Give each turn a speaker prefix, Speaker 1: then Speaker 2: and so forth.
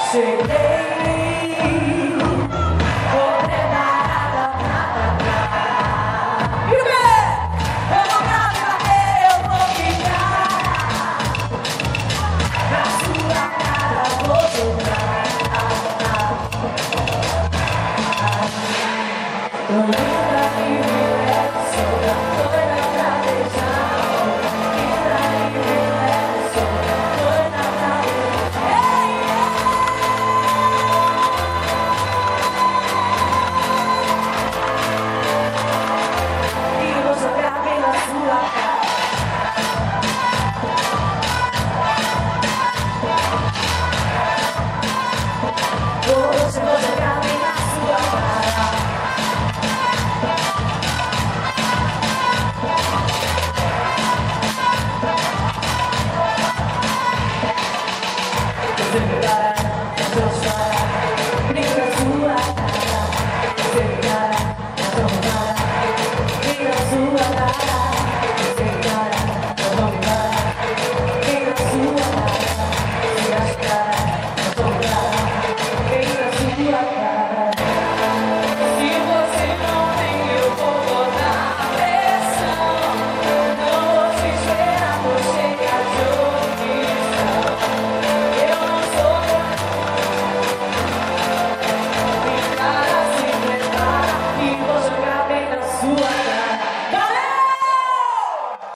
Speaker 1: Cheguei, vou preparada pra atacar. E o quê? Eu vou pra bater, eu vou ficar. Na sua cara vou jogar. Doida e relaxa, doida pra beijar. Doida e relaxa, doida pra beijar. E vou jogar bem na sua cara. Hoje vou jogar bem na sua cara. Everybody, just